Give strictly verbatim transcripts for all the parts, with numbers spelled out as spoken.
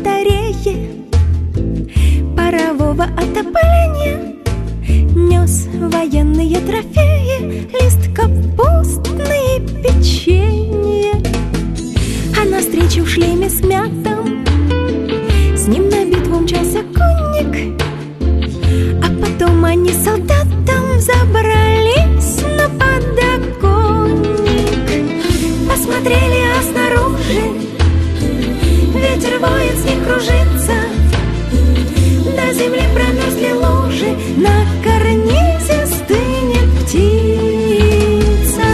батарее парового отопления нес военные трофеи, лист капустный и печенье. А навстречу в шлеме смятом с ним на битву мчался конник. А потом они с солдатом забрались на подоконник. Посмотрели, а снаружи ветер воет, снег кружится, до земли промерзли лужи, на карнизе стынет птица.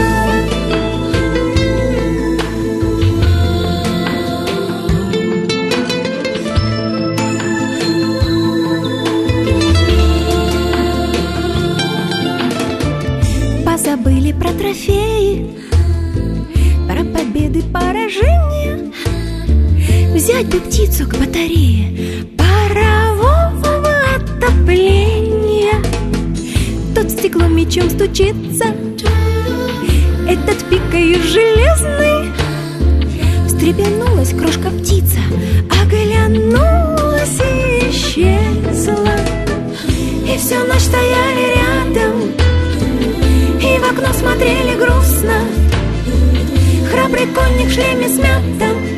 Позабыли про трофеи, про победы, поражения. Взять бы птицу к батарее парового отопления. Тот стеклом мечом стучится, этот пикает железный. Встрепенулась крошка-птица, оглянулась и исчезла. И всю ночь стояли рядом и в окно смотрели грустно. Храбрый конник в шлеме смятом